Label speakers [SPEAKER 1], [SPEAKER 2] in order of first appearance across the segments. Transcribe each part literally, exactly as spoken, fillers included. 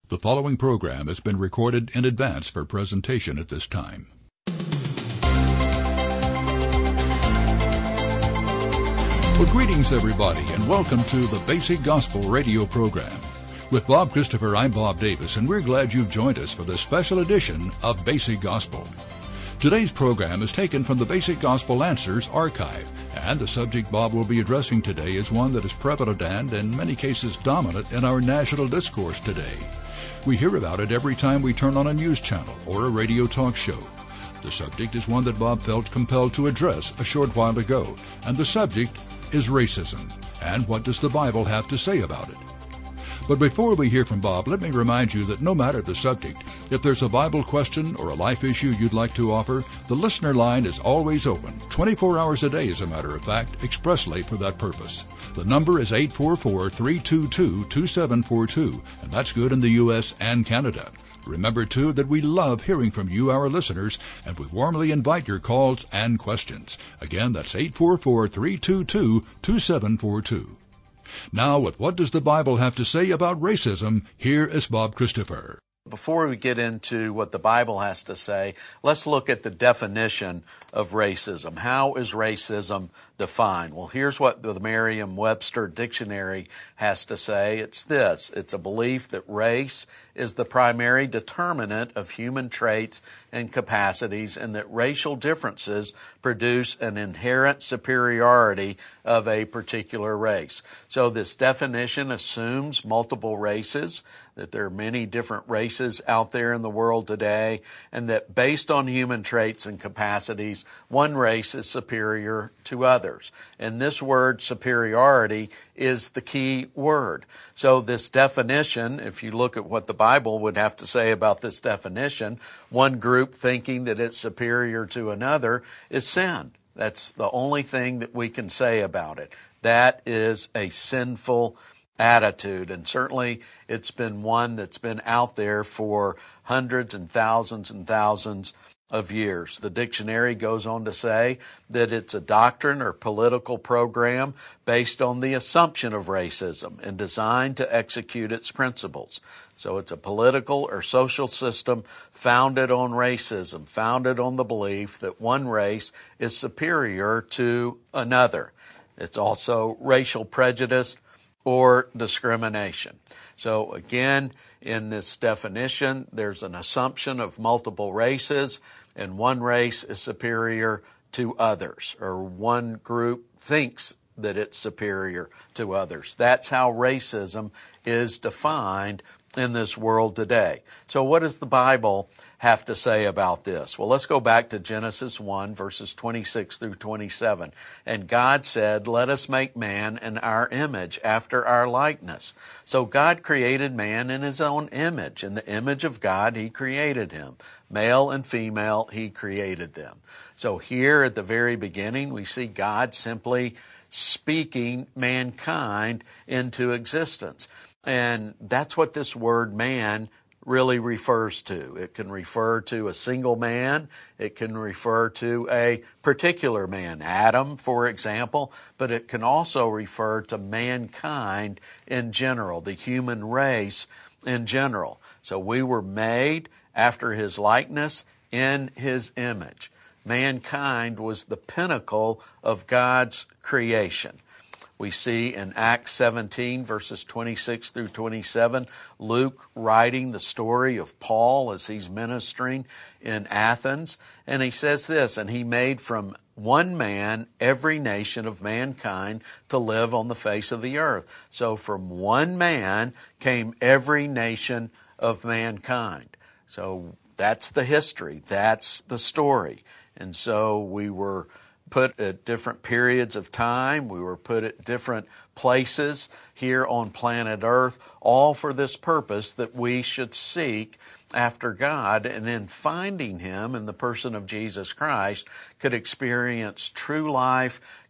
[SPEAKER 1] The following program has been recorded in advance for presentation at this time. Well, greetings, everybody, and welcome to the Basic Gospel radio program. With Bob Christopher, I'm Bob Davis, and we're glad you've joined us for this special edition of Basic Gospel. Today's program is taken from the Basic Gospel Answers archive, and the subject Bob will be addressing today is one that is prevalent and, in many cases, dominant in our national discourse today. We hear about it every time we turn on a news channel or a radio talk show. The subject is one that Bob felt compelled to address a short while ago, and the subject is racism. And what does the Bible have to say about it? But before we hear from Bob, let me remind you that no matter the subject, if there's a Bible question or a life issue you'd like to offer, the listener line is always open, twenty-four hours a day as a matter of fact, expressly for that purpose. The number is eight four four, three two two, two seven four two, and that's good in the U S and Canada. Remember, too, that we love hearing from you, our listeners, and we warmly invite your calls and questions. Again, that's eight four four, three two two, two seven four two. Now, with What Does the Bible Have to Say About Racism, here is Bob Christopher.
[SPEAKER 2] Before we get into what the Bible has to say, let's look at the definition of racism. How is racism defined? Well, here's what the Merriam-Webster Dictionary has to say. It's this: it's a belief that race is the primary determinant of human traits and capacities, and that racial differences produce an inherent superiority of a particular race. So this definition assumes multiple races, that there are many different races out there in the world today, and that based on human traits and capacities, one race is superior to others. And this word superiority is the key word. So this definition, if you look at what the Bible would have to say about this definition, one group thinking that it's superior to another is sin. That's the only thing that we can say about it. That is a sinful attitude, and certainly it's been one that's been out there for hundreds and thousands and thousands of years. The dictionary goes on to say that it's a doctrine or political program based on the assumption of racism and designed to execute its principles. So it's a political or social system founded on racism, founded on the belief that one race is superior to another. It's also racial prejudice or discrimination. So again, in this definition, there's an assumption of multiple races, and one race is superior to others, or one group thinks that it's superior to others. That's how racism is defined in this world today. So what does the Bible have to say about this? Well, let's go back to Genesis one, verses twenty-six through twenty-seven. And God said, "Let us make man in our image, after our likeness." So God created man in his own image. In the image of God, he created him. Male and female, he created them. So here at the very beginning, we see God simply speaking mankind into existence. And that's what this word man really refers to. It can refer to a single man. It can refer to a particular man, Adam, for example, but it can also refer to mankind in general, the human race in general. So we were made after his likeness, in his image. Mankind was the pinnacle of God's creation. We see in Acts seventeen, verses twenty-six through twenty-seven, Luke writing the story of Paul as he's ministering in Athens. And he says this, "And he made from one man every nation of mankind to live on the face of the earth." So from one man came every nation of mankind. So that's the history. That's the story. And so we were put at different periods of time. We were put at different places here on planet Earth, all for this purpose, that we should seek after God, and in finding Him in the person of Jesus Christ, could experience true life,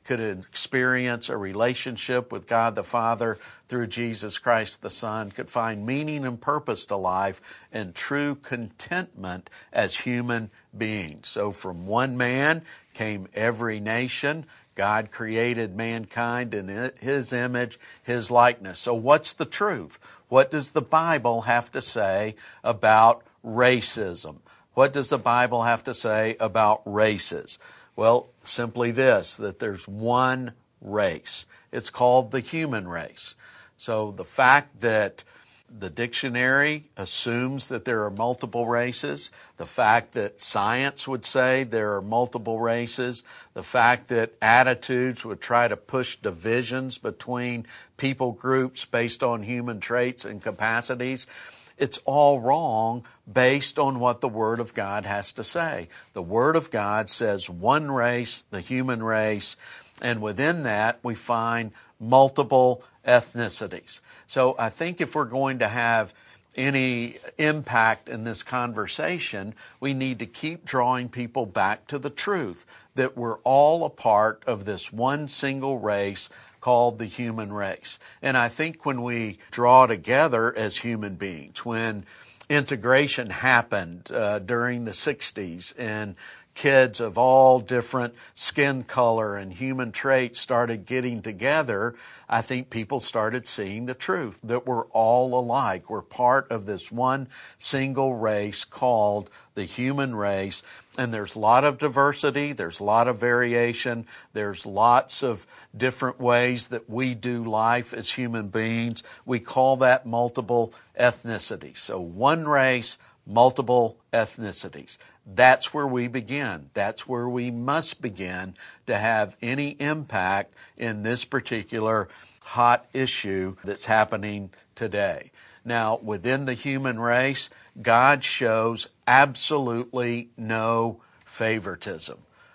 [SPEAKER 2] could experience a relationship with God the Father through Jesus Christ the Son, could find meaning and purpose to life and true contentment as human beings. So from one man came every nation. God created mankind in His image, His likeness. So what's the truth? What does the Bible have to say about racism? What does the Bible have to say about races? Well, simply this, that there's one race. It's called the human race. So the fact that the dictionary assumes that there are multiple races, the fact that science would say there are multiple races, the fact that attitudes would try to push divisions between people groups based on human traits and capacities, it's all wrong based on what the Word of God has to say. The Word of God says one race, the human race, and within that we find multiple ethnicities. So I think if we're going to have any impact in this conversation, we need to keep drawing people back to the truth that we're all a part of this one single race called the human race. And I think when we draw together as human beings, when integration happened uh, during the sixties and kids of all different skin color and human traits started getting together, I think people started seeing the truth, that we're all alike. We're part of this one single race called the human race. And there's a lot of diversity, there's a lot of variation, there's lots of different ways that we do life as human beings. We call that multiple ethnicities. So one race, multiple ethnicities. That's where we begin. That's where we must begin to have any impact in this particular hot issue that's happening today. Now, within the human race, God shows absolutely no favoritism.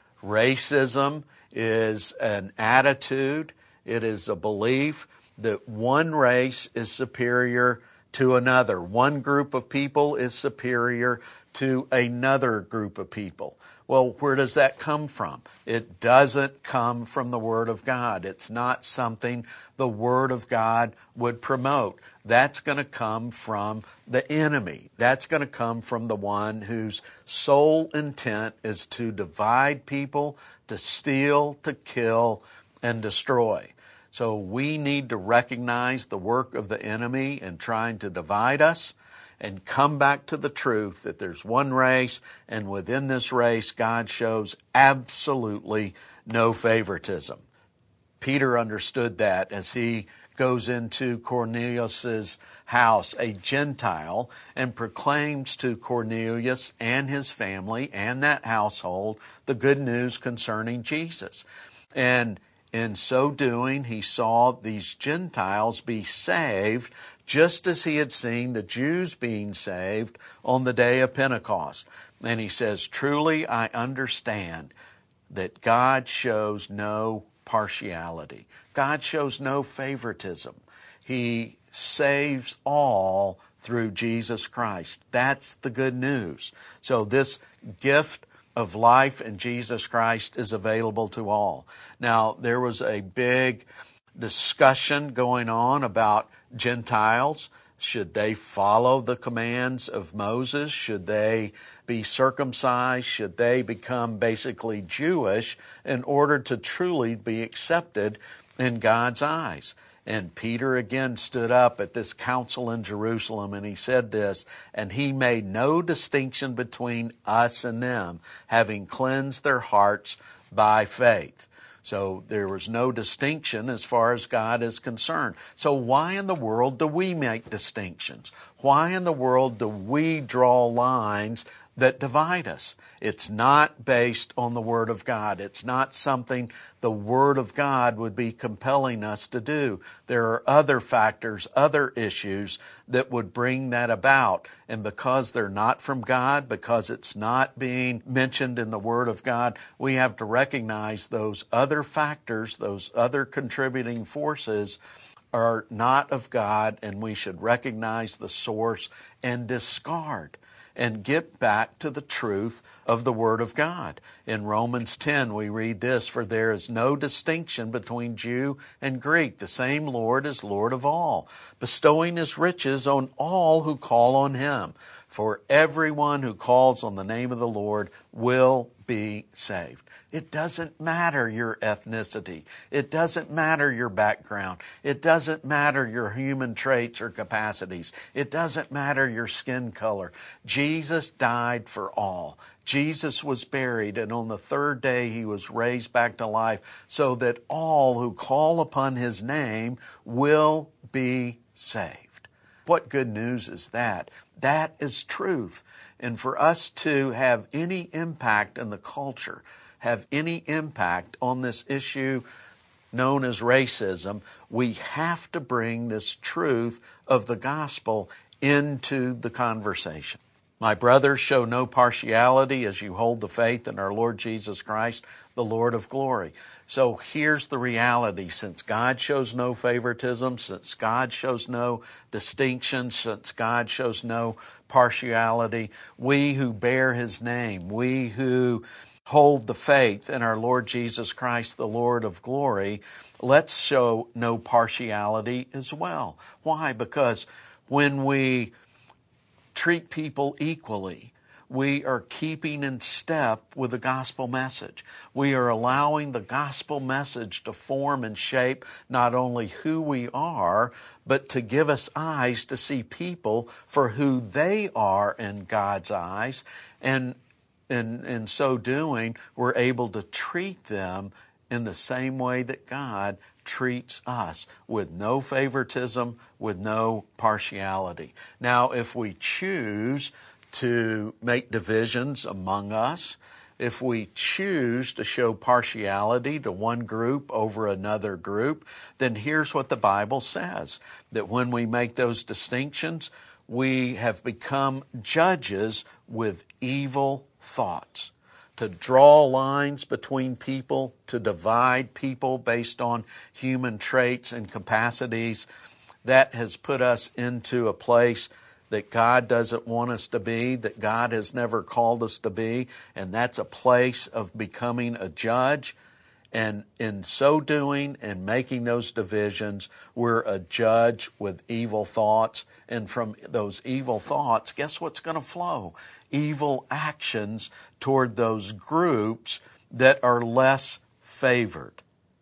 [SPEAKER 2] Racism is an attitude. It is a belief that one race is superior to another. One group of people is superior to another group of people. Well, where does that come from? It doesn't come from the Word of God. It's not something the Word of God would promote. That's going to come from the enemy. That's going to come from the one whose sole intent is to divide people, to steal, to kill, and destroy. So we need to recognize the work of the enemy in trying to divide us and come back to the truth that there's one race, and within this race, God shows absolutely no favoritism. Peter understood that as he goes into Cornelius' house, a Gentile, and proclaims to Cornelius and his family and that household the good news concerning Jesus. And in so doing, he saw these Gentiles be saved just as he had seen the Jews being saved on the day of Pentecost. And he says, truly I understand that God shows no partiality. God shows no favoritism. He saves all through Jesus Christ. That's the good news. So this gift of life in Jesus Christ is available to all. Now, there was a big discussion going on about Gentiles. Should they follow the commands of Moses? Should they be circumcised? Should they become basically Jewish in order to truly be accepted in God's eyes? And Peter again stood up at this council in Jerusalem and he said this, and he made no distinction between us and them, having cleansed their hearts by faith. So there was no distinction as far as God is concerned. So why in the world do we make distinctions? Why in the world do we draw lines that divide us? It's not based on the Word of God. It's not something the Word of God would be compelling us to do. There are other factors, other issues that would bring that about. And because they're not from God, because it's not being mentioned in the Word of God, we have to recognize those other factors, those other contributing forces are not of God, and we should recognize the source and discard and get back to the truth of the Word of God. In Romans ten, we read this, "For there is no distinction between Jew and Greek. The same Lord is Lord of all, bestowing His riches on all who call on Him. For everyone who calls on the name of the Lord will be saved." It doesn't matter your ethnicity. It doesn't matter your background. It doesn't matter your human traits or capacities. It doesn't matter your skin color. Jesus died for all. Jesus was buried, and on the third day He was raised back to life so that all who call upon His name will be saved. What good news is that? That is truth. And for us to have any impact in the culture, have any impact on this issue known as racism, we have to bring this truth of the gospel into the conversation. My brothers, show no partiality as you hold the faith in our Lord Jesus Christ, the Lord of glory. So here's the reality. Since God shows no favoritism, since God shows no distinction, since God shows no partiality, we who bear His name, we who hold the faith in our Lord Jesus Christ, the Lord of glory, let's show no partiality as well. Why? Because when we treat people equally, we are keeping in step with the gospel message. We are allowing the gospel message to form and shape not only who we are, but to give us eyes to see people for who they are in God's eyes. And in, in so doing, we're able to treat them in the same way that God treats us, with no favoritism, with no partiality. Now, if we choose to make divisions among us, if we choose to show partiality to one group over another group, then here's what the Bible says, that when we make those distinctions, we have become judges with evil thoughts. To draw lines between people, to divide people based on human traits and capacities, that has put us into a place that God doesn't want us to be, that God has never called us to be, and that's a place of becoming a judge. And in so doing and making those divisions, we're a judge with evil thoughts. And from those evil thoughts, guess what's going to flow? Evil actions toward those groups that are less favored.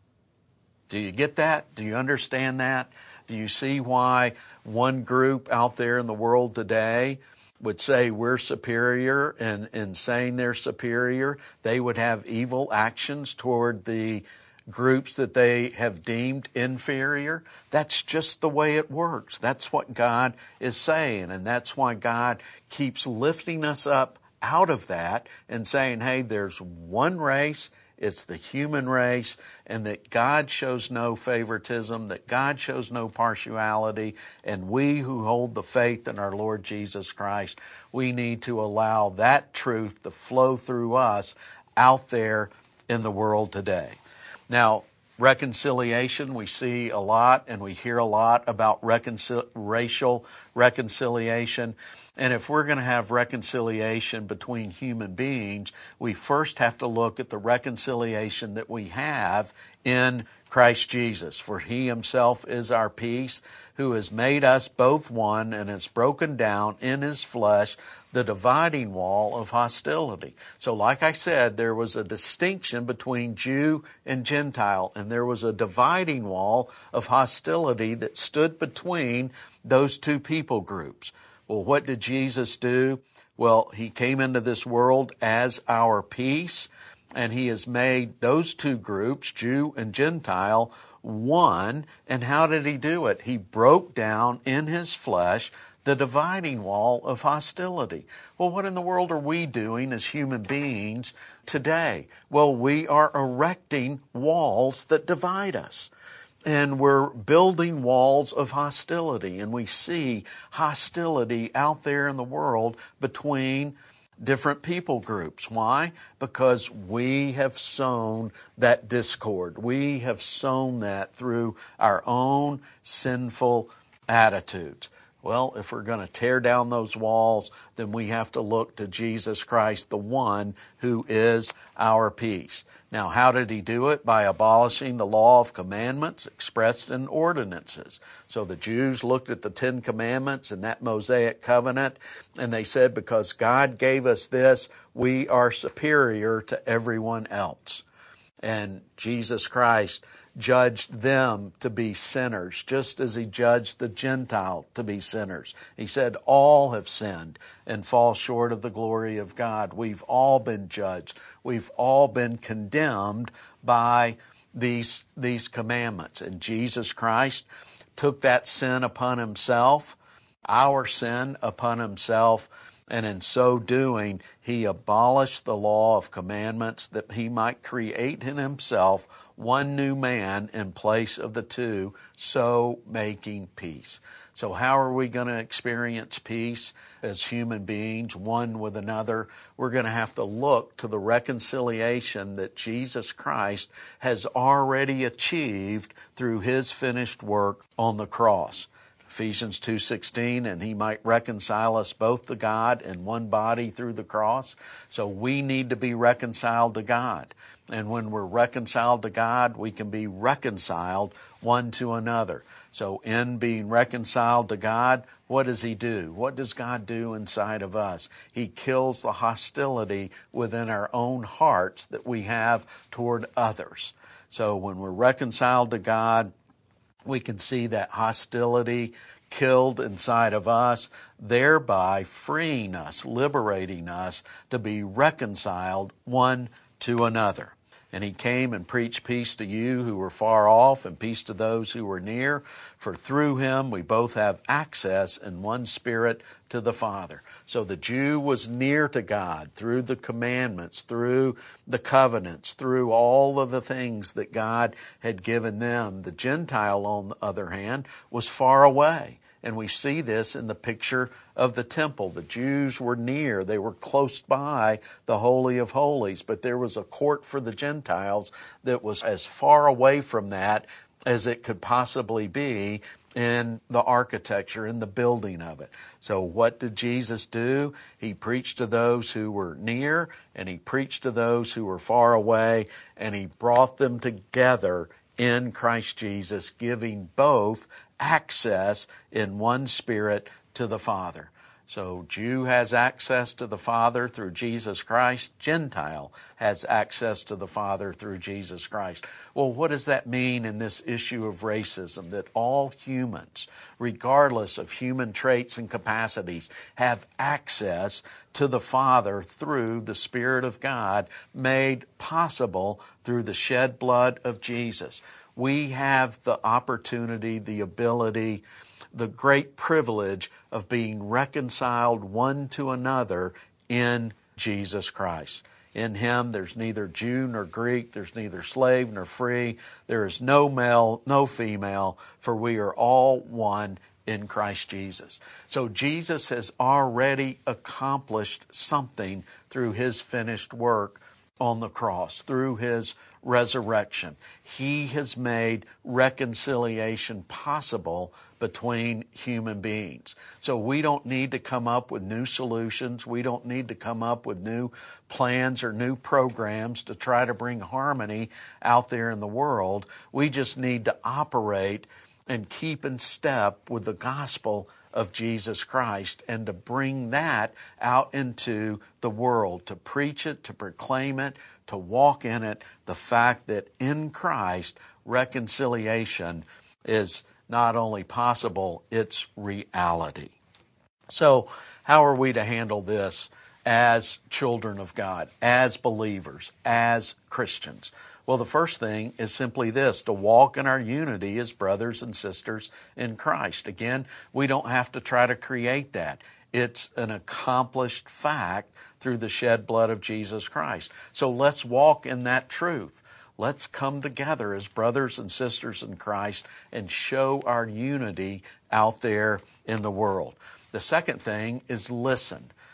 [SPEAKER 2] Do you get that? Do you understand that? Do you see why one group out there in the world today would say we're superior, and in saying they're superior, they would have evil actions toward the groups that they have deemed inferior? That's just the way it works. That's what God is saying, and that's why God keeps lifting us up out of that and saying, hey, there's one race, it's the human race, and that God shows no favoritism, that God shows no partiality, and we who hold the faith in our Lord Jesus Christ, we need to allow that truth to flow through us out there in the world today. Now, reconciliation, we see a lot and we hear a lot about reconcil- racial reconciliation. And if we're going to have reconciliation between human beings, we first have to look at the reconciliation that we have in Christ Jesus. For He Himself is our peace, who has made us both one and has broken down in His flesh the dividing wall of hostility. So like I said, there was a distinction between Jew and Gentile, and there was a dividing wall of hostility that stood between those two people groups. Well, what did Jesus do? Well, He came into this world as our peace, and He has made those two groups, Jew and Gentile, one. And how did He do it? He broke down in His flesh the dividing wall of hostility. Well, what in the world are we doing as human beings today? Well, we are erecting walls that divide us. And we're building walls of hostility. And we see hostility out there in the world between different people groups. Why? Because we have sown that discord. We have sown that through our own sinful attitudes. Well, if we're going to tear down those walls, then we have to look to Jesus Christ, the one who is our peace. Now, how did he do it? By abolishing the law of commandments expressed in ordinances. So the Jews looked at the Ten Commandments and that Mosaic covenant, and they said, because God gave us this, we are superior to everyone else. And Jesus Christ judged them to be sinners, just as he judged the Gentile to be sinners. He said, all have sinned and fall short of the glory of God. We've all been judged. We've all been condemned by these, these commandments. And Jesus Christ took that sin upon himself, our sin upon himself, and in so doing, he abolished the law of commandments that he might create in himself one new man in place of the two, so making peace. So how are we going to experience peace as human beings, one with another? We're going to have to look to the reconciliation that Jesus Christ has already achieved through his finished work on the cross. Ephesians two sixteen, and he might reconcile us both to God in one body through the cross. So we need to be reconciled to God. And when we're reconciled to God, we can be reconciled one to another. So in being reconciled to God, what does he do? What does God do inside of us? He kills the hostility within our own hearts that we have toward others. So when we're reconciled to God, we can see that hostility killed inside of us, thereby freeing us, liberating us to be reconciled one to another. And he came and preached peace to you who were far off and peace to those who were near. For through him we both have access in one spirit to the Father. So the Jew was near to God through the commandments, through the covenants, through all of the things that God had given them. The Gentile, on the other hand, was far away. And we see this in the picture of the temple. The Jews were near. They were close by the Holy of Holies. But there was a court for the Gentiles that was as far away from that as it could possibly be in the architecture, in the building of it. So what did Jesus do? He preached to those who were near, and he preached to those who were far away, and he brought them together in Christ Jesus, giving both access in one spirit to the Father. So Jew has access to the Father through Jesus Christ. Gentile has access to the Father through Jesus Christ. Well, what does that mean in this issue of racism? That all humans, regardless of human traits and capacities, have access to the Father through the Spirit of God made possible through the shed blood of Jesus. We have the opportunity, the ability, the great privilege of being reconciled one to another in Jesus Christ. In him there's neither Jew nor Greek, there's neither slave nor free, there is no male, no female, for we are all one in Christ Jesus. So Jesus has already accomplished something through his finished work on the cross, through his resurrection. He has made reconciliation possible between human beings. So we don't need to come up with new solutions. We don't need to come up with new plans or new programs to try to bring harmony out there in the world. We just need to operate and keep in step with the gospel of Jesus Christ and to bring that out into the world, to preach it, to proclaim it, to walk in it, the fact that in Christ reconciliation is not only possible, it's reality. So how are we to handle this as children of God, as believers, as Christians? Well, the first thing is simply this, to walk in our unity as brothers and sisters in Christ. Again, we don't have to try to create that. It's an accomplished fact through the shed blood of Jesus Christ. So let's walk in that truth. Let's come together as brothers and sisters in Christ and show our unity out there in the world. The second thing is listen.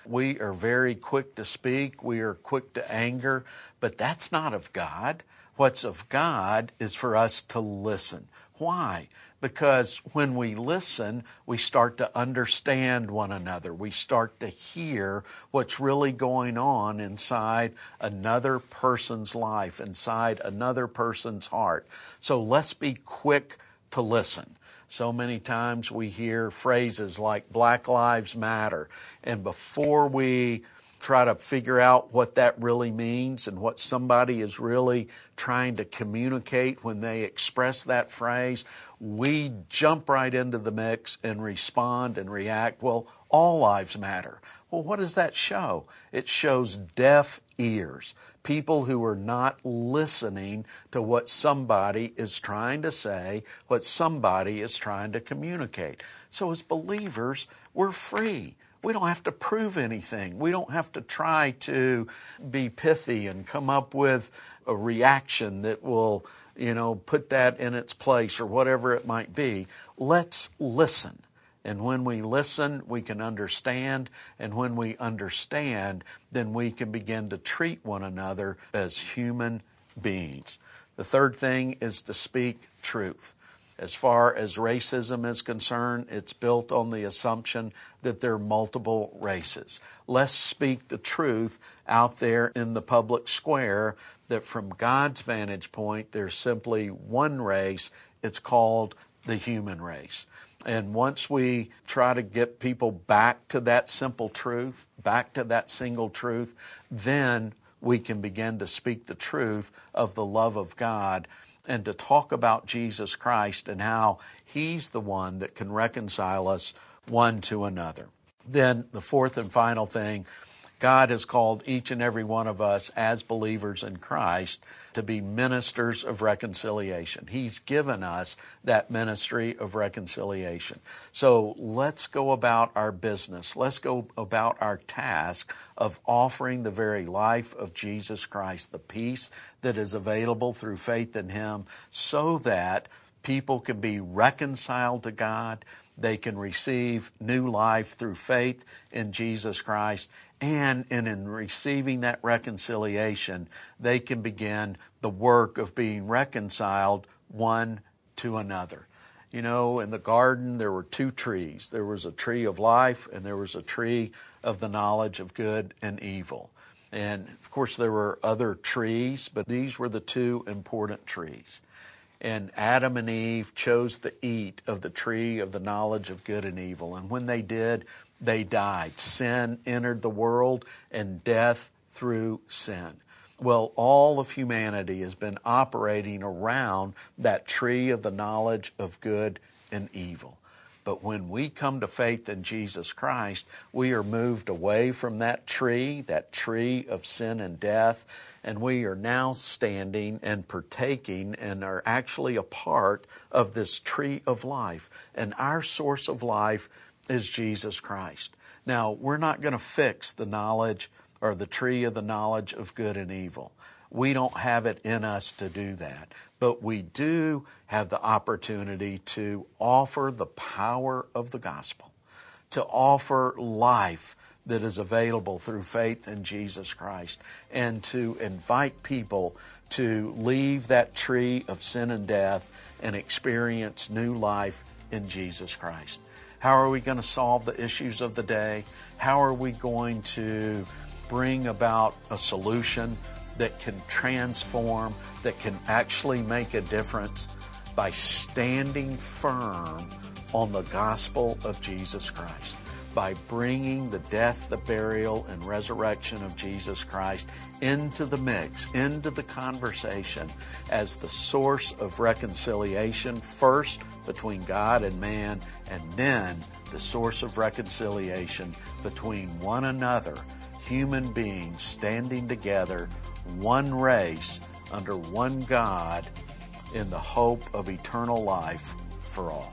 [SPEAKER 2] We are very quick to speak. We are quick to anger, but that's not of God. What's of God is for us to listen. Why? Because when we listen, we start to understand one another. We start to hear what's really going on inside another person's life, inside another person's heart. So let's be quick to listen. So many times we hear phrases like Black Lives Matter, and before we try to figure out what that really means and what somebody is really trying to communicate when they express that phrase, we jump right into the mix and respond and react, well, all lives matter. Well, what does that show? It shows deaf ears, people who are not listening to what somebody is trying to say, what somebody is trying to communicate. So as believers, we're free. We don't have to prove anything. We don't have to try to be pithy and come up with a reaction that will, you know, put that in its place or whatever it might be. Let's listen. And when we listen, we can understand. And when we understand, then we can begin to treat one another as human beings. The third thing is to speak truth. As far as racism is concerned, it's built on the assumption that there are multiple races. Let's speak the truth out there in the public square that from God's vantage point, there's simply one race. It's called the human race. And once we try to get people back to that simple truth, back to that single truth, then we can begin to speak the truth of the love of God and to talk about Jesus Christ and how He's the one that can reconcile us one to another. Then the fourth and final thing, God has called each and every one of us as believers in Christ to be ministers of reconciliation. He's given us that ministry of reconciliation. So let's go about our business. Let's go about our task of offering the very life of Jesus Christ, the peace that is available through faith in Him, so that people can be reconciled to God. They can receive new life through faith in Jesus Christ. And in, in receiving that reconciliation, they can begin the work of being reconciled one to another. You know, in the garden, there were two trees. There was a tree of life and there was a tree of the knowledge of good and evil. And of course, there were other trees, but these were the two important trees. And Adam and Eve chose to eat of the tree of the knowledge of good and evil. And when they did, they died. Sin entered the world and death through sin. Well, all of humanity has been operating around that tree of the knowledge of good and evil. But when we come to faith in Jesus Christ, we are moved away from that tree, that tree of sin and death, and we are now standing and partaking and are actually a part of this tree of life. And our source of life is Jesus Christ. Now, we're not going to fix the knowledge or the tree of the knowledge of good and evil. We don't have it in us to do that. But we do have the opportunity to offer the power of the gospel, to offer life that is available through faith in Jesus Christ, and to invite people to leave that tree of sin and death and experience new life in Jesus Christ. How are we going to solve the issues of the day? How are we going to bring about a solution that can transform, that can actually make a difference? By standing firm on the gospel of Jesus Christ, by bringing the death, the burial, and resurrection of Jesus Christ into the mix, into the conversation as the source of reconciliation, first between God and man, and then the source of reconciliation between one another, human beings standing together, one race, under one God, in the hope of eternal life for all.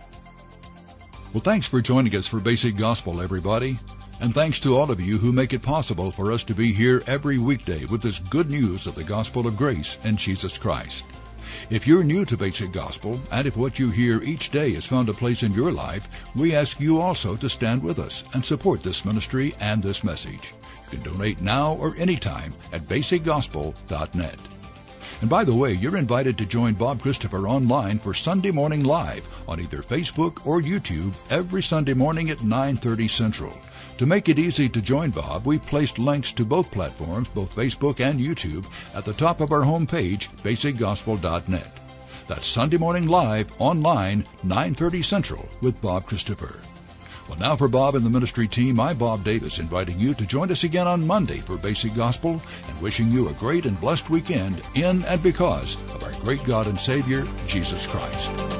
[SPEAKER 1] Well, thanks for joining us for Basic Gospel, everybody. And thanks to all of you who make it possible for us to be here every weekday with this good news of the gospel of grace in Jesus Christ. If you're new to Basic Gospel, and if what you hear each day has found a place in your life, we ask you also to stand with us and support this ministry and this message. You can donate now or anytime at basic gospel dot net. And by the way, you're invited to join Bob Christopher online for Sunday Morning Live on either Facebook or YouTube every Sunday morning at nine thirty Central. To make it easy to join Bob, we've placed links to both platforms, both Facebook and YouTube, at the top of our homepage, basic gospel dot net. That's Sunday Morning Live online, nine thirty Central, with Bob Christopher. Well, now for Bob and the ministry team, I'm Bob Davis, inviting you to join us again on Monday for Basic Gospel and wishing you a great and blessed weekend in and because of our great God and Savior, Jesus Christ.